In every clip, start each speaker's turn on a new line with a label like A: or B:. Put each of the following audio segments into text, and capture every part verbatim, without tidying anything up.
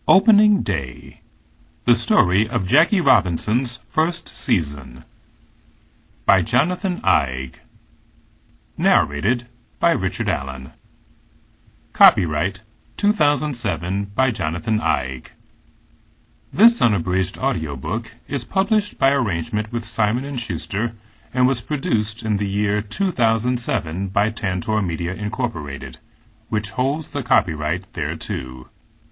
A: Opening Day. The Story of Jackie Robinson's First Season. By Jonathan Eig. Narrated by Richard Allen. Copyright two thousand seven by Jonathan Eig. This unabridged audiobook is published by arrangement with Simon and Schuster and was produced in the year two thousand seven by Tantor Media Incorporated, which holds the copyright thereto.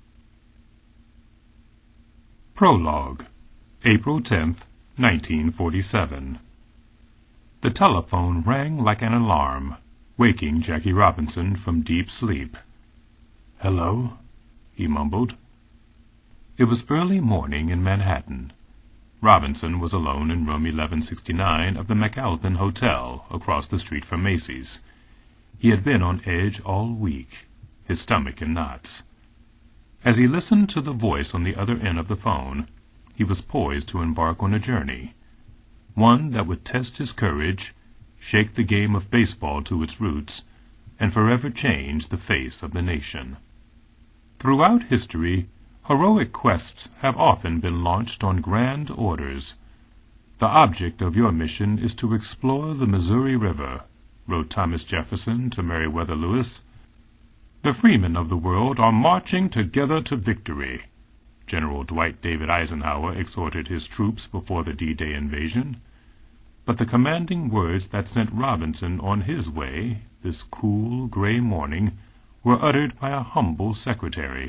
A: Prologue. April tenth, nineteen forty-seven. The telephone rang like an alarm, waking Jackie Robinson from deep sleep. "Hello?" he mumbled. It was early morning in Manhattan. Robinson was alone in room eleven sixty-nine of the McAlpin Hotel, across the street from Macy's. He had been on edge all week, his stomach in knots. As he listened to the voice on the other end of the phone, he was poised to embark on a journey, one that would test his courage, shake the game of baseball to its roots, and forever change the face of the nation. Throughout history, heroic quests have often been launched on grand orders. "The object of your mission is to explore the Missouri River," wrote Thomas Jefferson to Meriwether Lewis. "The freemen of the world are marching together to victory," General Dwight David Eisenhower exhorted his troops before the D-Day invasion. But the commanding words that sent Robinson on his way, this cool, gray morning, were uttered by a humble secretary.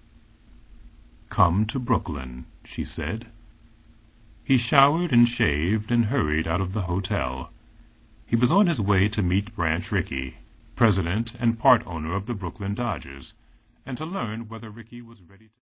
A: "Come to Brooklyn," she said. He showered and shaved and hurried out of the hotel. He was on his way to meet Branch Rickey, president and part owner of the Brooklyn Dodgers, and to learn whether Rickey was ready to